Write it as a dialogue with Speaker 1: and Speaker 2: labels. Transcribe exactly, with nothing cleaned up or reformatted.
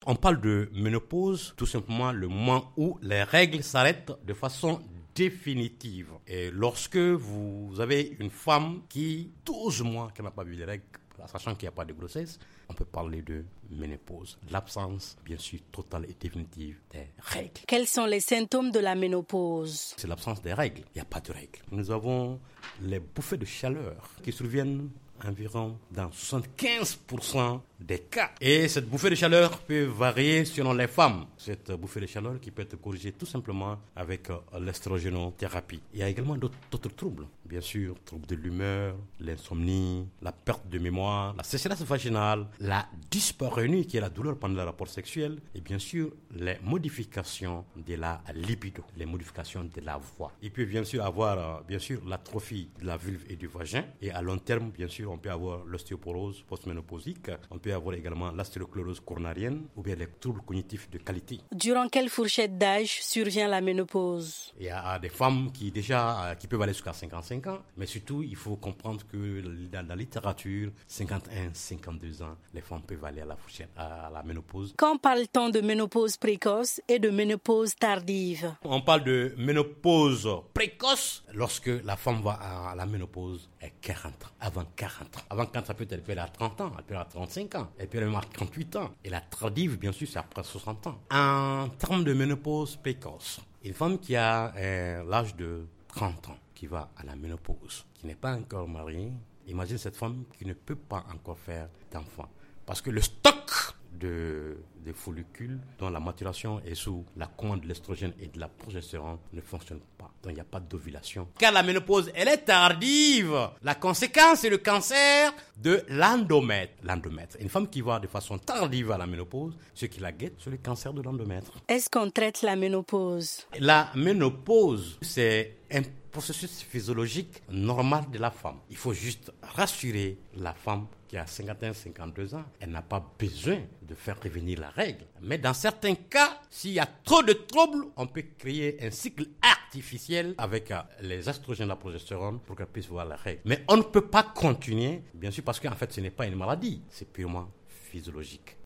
Speaker 1: On parle de ménopause, tout simplement le moment où les règles s'arrêtent de façon définitive. Et lorsque vous avez une femme qui, douze mois, qu'elle n'a pas vu les règles, sachant qu'il n'y a pas de grossesse, on peut parler de ménopause. L'absence, bien sûr, totale et définitive des règles.
Speaker 2: Quels sont les symptômes de la ménopause?
Speaker 1: C'est l'absence des règles. Il n'y a pas de règles. Nous avons les bouffées de chaleur qui surviennent environ dans soixante-quinze pour cent des cas. Et cette bouffée de chaleur peut varier selon les femmes. Cette bouffée de chaleur qui peut être corrigée tout simplement avec euh, l'estrogénothérapie. Il y a également d'autres, d'autres troubles. Bien sûr, troubles de l'humeur, l'insomnie, la perte de mémoire, la sécheresse vaginale, la dyspareunie qui est la douleur pendant le rapport sexuel et bien sûr les modifications de la libido, les modifications de la voix. Il peut bien sûr avoir euh, bien sûr l'atrophie de la vulve et du vagin et à long terme bien sûr on peut avoir l'ostéoporose postménopausique, on peut avoir également l'astérosclérose coronarienne ou bien les troubles cognitifs de qualité.
Speaker 2: Durant quelle fourchette d'âge survient la ménopause?
Speaker 1: Il y a des femmes qui déjà qui peuvent aller jusqu'à cinquante-cinq ans, mais surtout il faut comprendre que dans la littérature, cinquante et un à cinquante-deux ans, les femmes peuvent aller à la fourchette, à la ménopause.
Speaker 2: Quand parle-t-on de ménopause précoce et de ménopause tardive?
Speaker 1: On parle de ménopause précoce lorsque la femme va à la ménopause à quarante ans, avant quarante ans. Avant quarante, ça peut être, elle peut aller à trente ans, elle peut aller à trente-cinq ans, elle peut aller même à trente-huit ans. Et la tardive, bien sûr, c'est après soixante ans. En termes de ménopause précoce, une femme qui a euh, l'âge de trente ans, qui va à la ménopause, qui n'est pas encore mariée, imagine cette femme qui ne peut pas encore faire d'enfant. Parce que le stock de, de follicules dont la maturation est sous la commande de l'estrogène et de la progestérone ne fonctionne pas. Donc il n'y a pas d'ovulation. Car la ménopause, elle est tardive. La conséquence, c'est le cancer de l'endomètre. L'endomètre. Une femme qui va de façon tardive à la ménopause, ce qui la guette, c'est le cancer de l'endomètre.
Speaker 2: Est-ce qu'on traite la ménopause?
Speaker 1: La ménopause, c'est un processus physiologique normal de la femme. Il faut juste rassurer la femme qui a cinquante et un à cinquante-deux ans, elle n'a pas besoin de faire revenir la règle. Mais dans certains cas, s'il y a trop de troubles, on peut créer un cycle artificiel avec euh, les estrogènes et la progestérone pour qu'elle puisse voir la règle. Mais on ne peut pas continuer, bien sûr, parce qu'en fait, ce n'est pas une maladie, c'est purement physiologique.